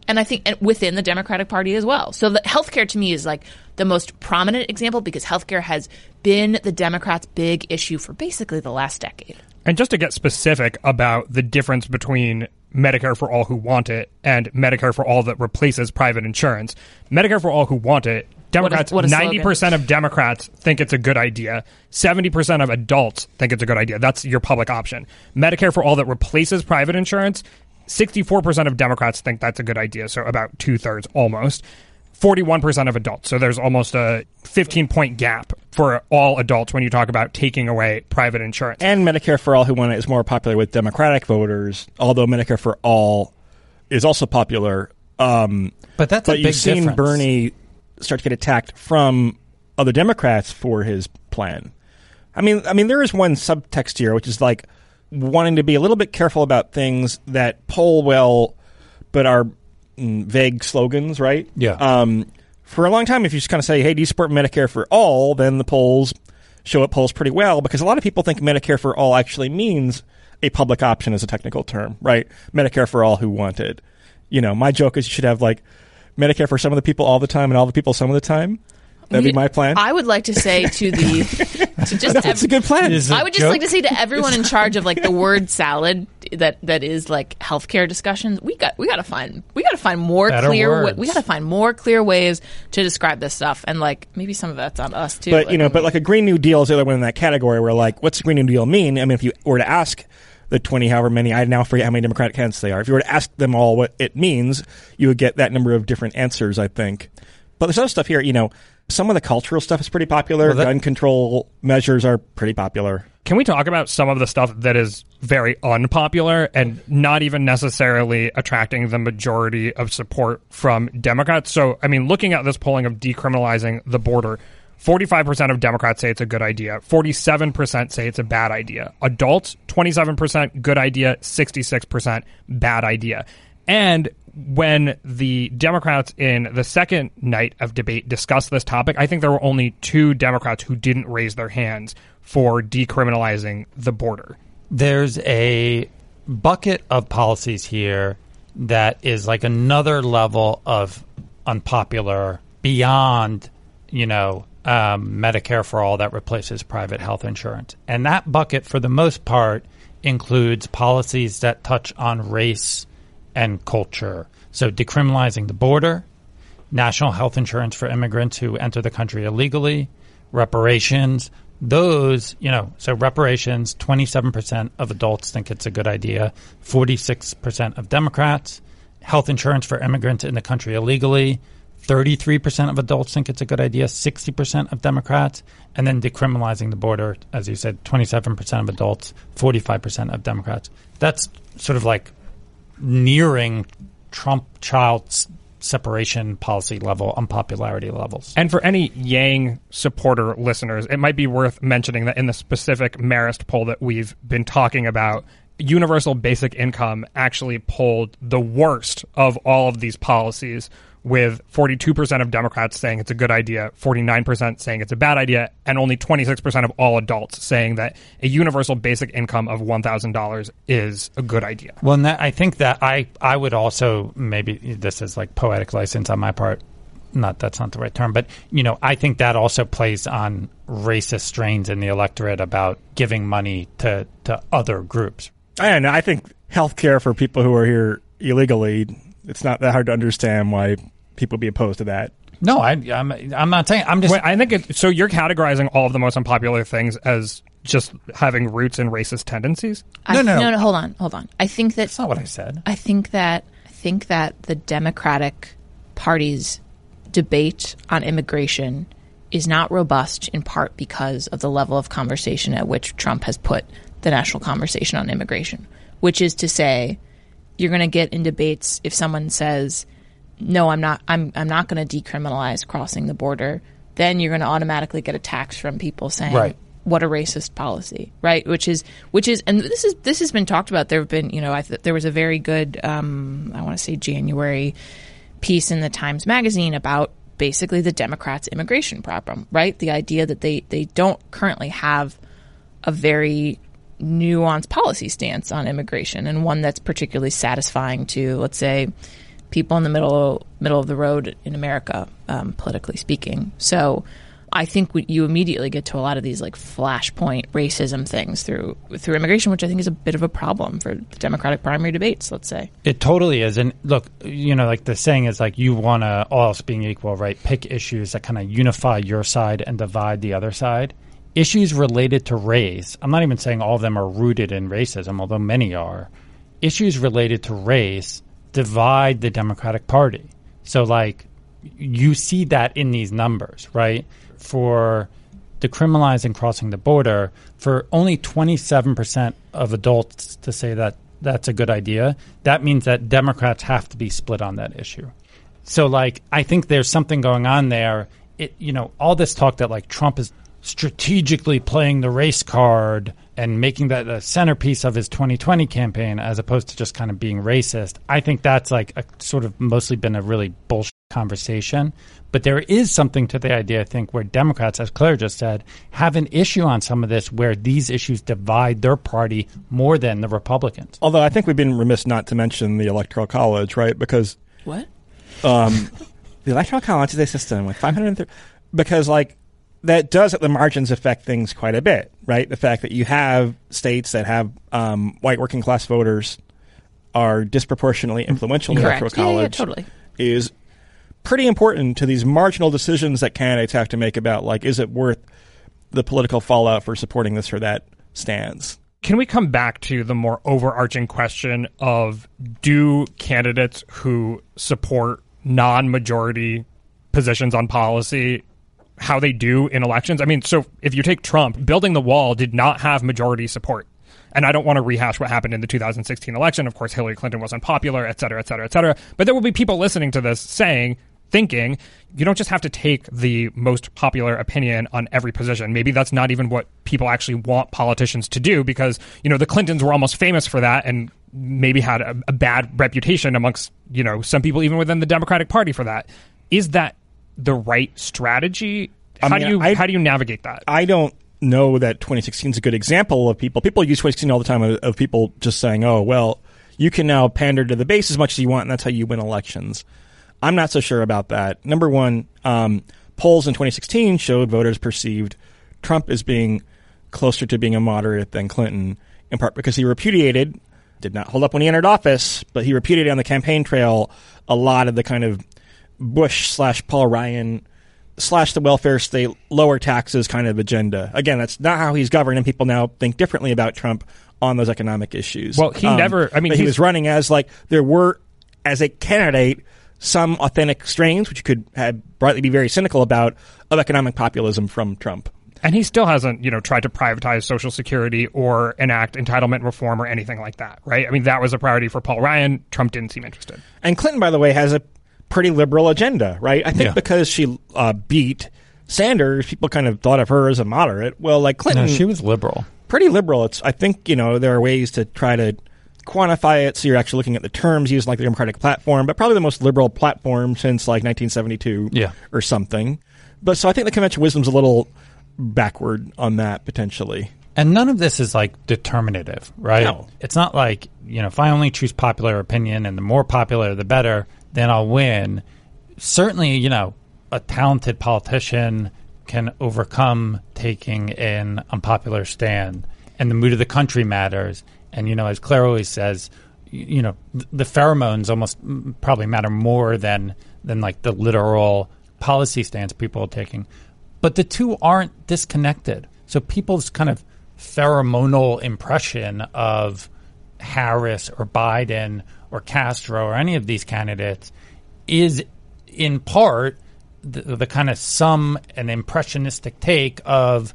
And I think and within the Democratic Party as well. So the healthcare to me is like the most prominent example because healthcare has been the Democrats' big issue for basically the last decade. And just to get specific about the difference between Medicare for all who want it and Medicare for all that replaces private insurance, Medicare for all who want it, Democrats, what is, what is ninety percent of Democrats think it's a good idea. seventy percent of adults think it's a good idea. That's your public option. Medicare for all that replaces private insurance, sixty-four percent of Democrats think that's a good idea, so about two-thirds almost. forty-one percent of adults. So there's almost a fifteen-point gap for all adults when you talk about taking away private insurance. And Medicare for All who want it is more popular with Democratic voters, although Medicare for All is also popular. Um, but that's but a big you've seen difference. Bernie start to get attacked from other Democrats for his plan. I mean, I mean, there is one subtext here, which is like wanting to be a little bit careful about things that poll well, but are mm, vague slogans, right? Yeah. Um, for a long time, if you just kind of say, hey, do you support Medicare for all, then the polls show up polls pretty well, because a lot of people think Medicare for all actually means a public option as a technical term, right? Medicare for all who want it. You know, my joke is you should have like Medicare for some of the people all the time and all the people some of the time. That'd be my plan. I would like to say to the to just That's a good plan. I would just joke? like to say to everyone in charge of like the word salad that that is like healthcare discussions. We got we got to find we got to find more Better clear wa- words. we got to find more clear ways to describe this stuff, and like maybe some of that's on us too. But like, you know, but like a Green New Deal is the other one in that category. Where like, what's the Green New Deal mean? I mean, if you were to ask the twenty, however many, I now forget how many Democratic candidates they are. If you were to ask them all what it means, you would get that number of different answers, I think. But there's other stuff here. You know, some of the cultural stuff is pretty popular. Well, that- Gun control measures are pretty popular. Can we talk about some of the stuff that is very unpopular and not even necessarily attracting the majority of support from Democrats? So, I mean, looking at this polling of decriminalizing the border, forty-five percent of Democrats say it's a good idea. forty-seven percent say it's a bad idea. Adults, twenty-seven percent good idea, sixty-six percent bad idea. And when the Democrats in the second night of debate discussed this topic, I think there were only two Democrats who didn't raise their hands for decriminalizing the border. There's a bucket of policies here that is like another level of unpopular beyond, you know, um, Medicare for all that replaces private health insurance. And that bucket, for the most part, includes policies that touch on race and culture. So decriminalizing the border, national health insurance for immigrants who enter the country illegally, reparations, those, you know, so reparations, twenty-seven percent of adults think it's a good idea, forty-six percent of Democrats, health insurance for immigrants in the country illegally, thirty-three percent of adults think it's a good idea, sixty percent of Democrats, and then decriminalizing the border, as you said, twenty-seven percent of adults, forty-five percent of Democrats. That's sort of like nearing Trump child s- separation policy level unpopularity levels. And for any Yang supporter listeners, it might be worth mentioning that in the specific Marist poll that we've been talking about, universal basic income actually polled the worst of all of these policies, with forty-two percent of Democrats saying it's a good idea, forty-nine percent saying it's a bad idea, and only twenty-six percent of all adults saying that a universal basic income of one thousand dollars is a good idea. Well, and that, I think that I, I would also, maybe this is like poetic license on my part, not that's not the right term, but, you know, I think that also plays on racist strains in the electorate about giving money to, to other groups. I don't know. I think healthcare for people who are here illegally, it's not that hard to understand why people be opposed to that. No, I, I'm, I'm not saying. I'm just. Wait, I think it, so. You're categorizing all of the most unpopular things as just having roots in racist tendencies? I, No, no, no. no, no. Hold on, hold on. I think that That's not what I said. I think that I think that the Democratic Party's debate on immigration is not robust in part because of the level of conversation at which Trump has put the national conversation on immigration, which is to say, you're going to get in debates if someone says, no, I'm not I'm I'm not going to decriminalize crossing the border, then you're going to automatically get attacks from people saying, Right. what a racist policy, right? Which is which is and this is this has been talked about. There have been, you know, I th- there was a very good um, I want to say January piece in the Times Magazine about basically the Democrats' immigration problem, right? The idea that they they don't currently have a very nuanced policy stance on immigration, and one that's particularly satisfying to, let's say, people in the middle middle of the road in America, um, politically speaking. So I think we, you immediately get to a lot of these like flashpoint racism things through through immigration, which I think is a bit of a problem for the Democratic primary debates, let's say. It totally is. And look, you know, like the saying is like you want to, all else being equal, right, pick issues that kind of unify your side and divide the other side. Issues related to race, I'm not even saying all of them are rooted in racism, although many are. Issues related to race divide the Democratic Party. So like you see that in these numbers, right? For decriminalizing crossing the border, for only twenty-seven percent of adults to say that that's a good idea, that means that Democrats have to be split on that issue. So, like, I think there's something going on there. It, you know, all this talk that, like, Trump is strategically playing the race card and making that a centerpiece of his twenty twenty campaign as opposed to just kind of being racist, I think that's, like, a, sort of mostly been a really bullshit conversation. But there is something to the idea, I think, where Democrats, as Claire just said, have an issue on some of this where these issues divide their party more than the Republicans. Although I think we've been remiss not to mention the Electoral College, right? Because what? Um, the Electoral College is a system with five hundred thirty because, like, that does at the margins affect things quite a bit, right? The fact that you have states that have um, white working class voters are disproportionately influential in the Electoral College yeah, yeah, totally. is pretty important to these marginal decisions that candidates have to make about, like, is it worth the political fallout for supporting this or that stance? Can we come back to the more overarching question of, do candidates who support non-majority positions on policy, how they do in elections? I mean, so if you take Trump, building the wall did not have majority support. And I don't want to rehash what happened in the two thousand sixteen election. Of course, Hillary Clinton was unpopular, et cetera, et cetera, et cetera. But there will be people listening to this saying, thinking, you don't just have to take the most popular opinion on every position. Maybe that's not even what people actually want politicians to do, because, you know, the Clintons were almost famous for that and maybe had a, a bad reputation amongst, you know, some people even within the Democratic Party for that. Is that the right strategy? How I mean, do you I, how do you navigate that? I don't know that twenty sixteen is a good example of people. People use twenty sixteen all the time of, of people just saying, oh, well, you can now pander to the base as much as you want, and that's how you win elections. I'm not so sure about that. Number one, um, polls in twenty sixteen showed voters perceived Trump as being closer to being a moderate than Clinton, in part because he repudiated, did not hold up when he entered office, but he repudiated on the campaign trail a lot of the kind of Bush slash Paul Ryan slash the welfare state, lower taxes kind of agenda. Again, that's not how he's governed, and people now think differently about Trump on those economic issues. Well, he um, never, I mean, he was running as like, there were, as a candidate, some authentic strains, which you could have rightly be very cynical about, of economic populism from Trump. And he still hasn't, you know, tried to privatize Social Security or enact entitlement reform or anything like that, right? I mean, that was a priority for Paul Ryan. Trump didn't seem interested. And Clinton, by the way, has a pretty liberal agenda, right? I think yeah. because she uh, beat Sanders, people kind of thought of her as a moderate. Well, like Clinton, no, she was liberal, pretty liberal. It's I think you know there are ways to try to quantify it, so you're actually looking at the terms used, like the Democratic platform, but probably the most liberal platform since like nineteen seventy-two, yeah. or something. But so I think the conventional wisdom's a little backward on that potentially. And none of this is like determinative, right? No. It's not like, you know, if I only choose popular opinion and the more popular the better, then I'll win. Certainly, you know, a talented politician can overcome taking an unpopular stand, and the mood of the country matters. And, you know, as Claire always says, you, you know, the pheromones almost probably matter more than, than like the literal policy stance people are taking. But the two aren't disconnected. So people's kind of pheromonal impression of Harris or Biden or Castro or any of these candidates is in part the, the kind of some an impressionistic take of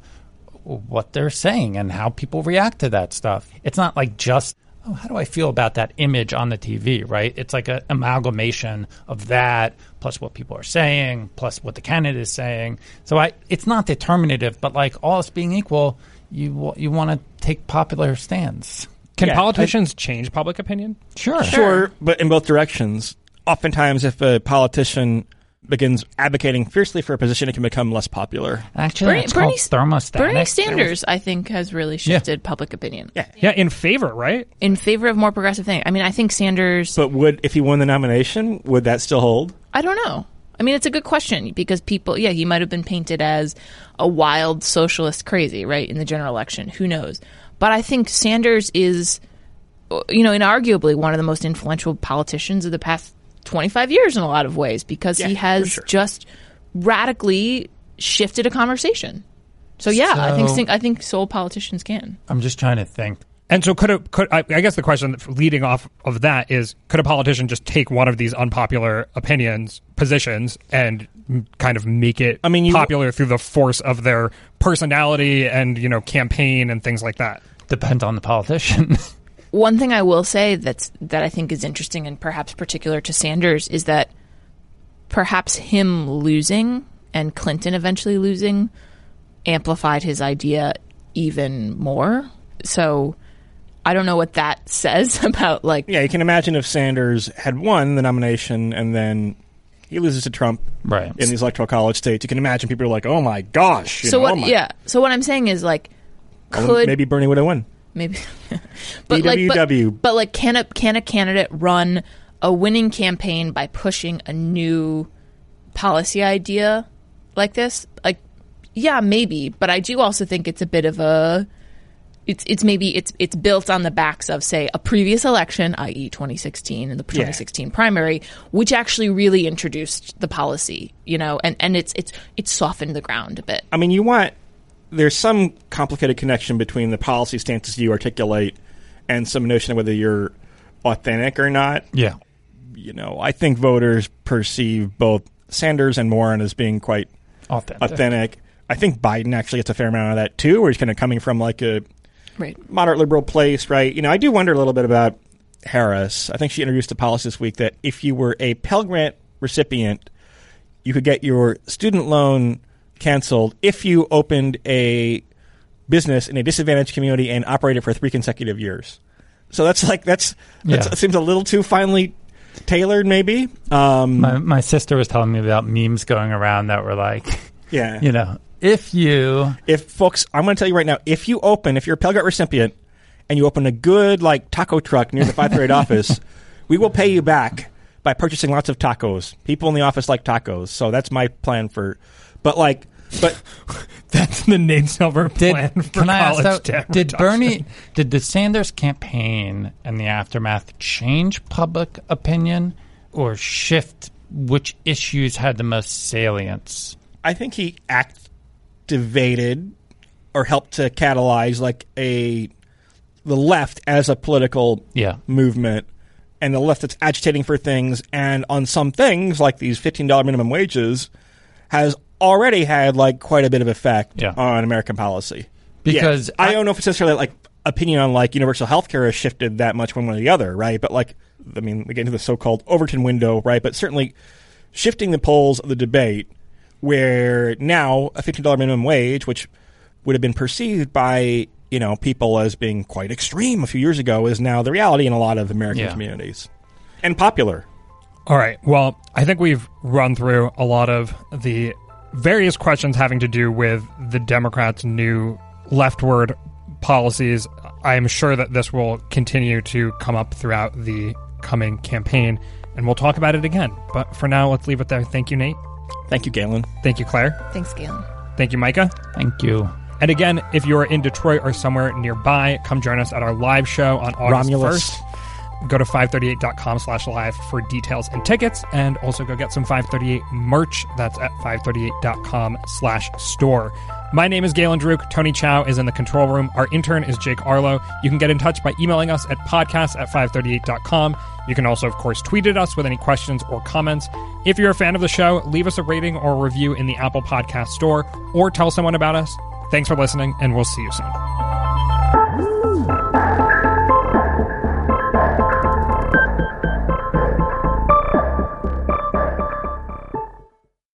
what they're saying and how people react to that stuff. It's not like just, oh, how do I feel about that image on the T V, right? It's like an amalgamation of that plus what people are saying plus what the candidate is saying. So I, it's not determinative, but like all else being equal, you you want to take popular stands. Can yeah, politicians I, change public opinion? Sure. Sure, but in both directions. Oftentimes, if a politician begins advocating fiercely for a position, it can become less popular. Actually, Bernie, it's Bernie, called thermostatic. Bernie Sanders, I think, has really shifted yeah. public opinion. Yeah. Yeah, in favor, right? In favor of more progressive things. I mean, I think Sanders... But would, if he won the nomination, would that still hold? I don't know. I mean, it's a good question because people, yeah, he might have been painted as a wild socialist crazy, right, in the general election. Who knows? But I think Sanders is, you know, inarguably one of the most influential politicians of the past twenty-five years in a lot of ways because yeah, he has sure. just radically shifted a conversation. So, yeah, so, I think I think sole politicians can. I'm just trying to think. And so could a, could I, I guess the question leading off of that is, could a politician just take one of these unpopular opinions, positions, and kind of make it I mean, you, popular through the force of their personality and, you know, campaign and things like that? Depends on the politician. One thing I will say that's that I think is interesting and perhaps particular to Sanders is that perhaps him losing and Clinton eventually losing amplified his idea even more. So I don't know what that says about, like... Yeah, you can imagine if Sanders had won the nomination and then he loses to Trump right. in these electoral college states. You can imagine people are like, oh my gosh. You so know, what? oh my. Yeah. So what I'm saying is, like, could... Well, maybe Bernie would have won. Maybe. but, B W W. Like, but, but, like, can a, can a candidate run a winning campaign by pushing a new policy idea like this? Like, yeah, maybe. But I do also think it's a bit of a... It's it's maybe it's it's built on the backs of, say, a previous election, that is twenty sixteen and the twenty sixteen yeah. primary, which actually really introduced the policy, you know, and, and it's it's it's softened the ground a bit. I mean, you want there's some complicated connection between the policy stances you articulate and some notion of whether you're authentic or not. Yeah. You know, I think voters perceive both Sanders and Warren as being quite authentic. authentic. I think Biden actually gets a fair amount of that too, where he's kind of coming from like a right. moderate liberal place, right? You know, I do wonder a little bit about Harris. I think she introduced a policy this week that if you were a Pell Grant recipient, you could get your student loan canceled if you opened a business in a disadvantaged community and operated for three consecutive years. So that's like, that's, that's yeah. it seems a little too finely tailored, maybe. Um, my, my sister was telling me about memes going around that were like, yeah, you know, if you... If, folks, I'm going to tell you right now, if you open, if you're a Pell Grant recipient and you open a good, like, taco truck near the five thirty-eight office, we will pay you back by purchasing lots of tacos. People in the office like tacos, so that's my plan for... But, like... but That's the Nate Silver plan did, for can I college ask debt Did reduction. Bernie... Did the Sanders campaign and the aftermath change public opinion or shift which issues had the most salience? I think he activated or helped to catalyze like a the left as a political yeah. movement, and the left that's agitating for things, and on some things like these fifteen dollars minimum wages has already had like quite a bit of effect yeah. on American policy. Because yeah. I, I don't know if it's necessarily like opinion on like universal health care has shifted that much one way or the other, right? But like, I mean, we get into the so-called Overton window, right? But certainly shifting the poles of the debate, where now a fifteen dollars minimum wage, which would have been perceived by, you know, people as being quite extreme a few years ago, is now the reality in a lot of American yeah. communities. And popular. All right. Well, I think we've run through a lot of the various questions having to do with the Democrats' new leftward policies. I am sure that this will continue to come up throughout the coming campaign, and we'll talk about it again. But for now, let's leave it there. Thank you, Nate. Thank you, Galen. Thank you, Claire. Thanks, Galen. Thank you, Micah. Thank you. And again, if you're in Detroit or somewhere nearby, come join us at our live show on August Romulus. first. Go to five thirty-eight.com slash live for details and tickets, and also go get some five thirty-eight merch. That's at five thirty-eight.com slash store. My name is Galen Druk. Tony Chow is in the control room. Our intern is Jake Arlo. You can get in touch by emailing us at podcast at five thirty-eight dot com. You can also, of course, tweet at us with any questions or comments. If you're a fan of the show, leave us a rating or a review in the Apple Podcast Store, or tell someone about us. Thanks for listening, and we'll see you soon.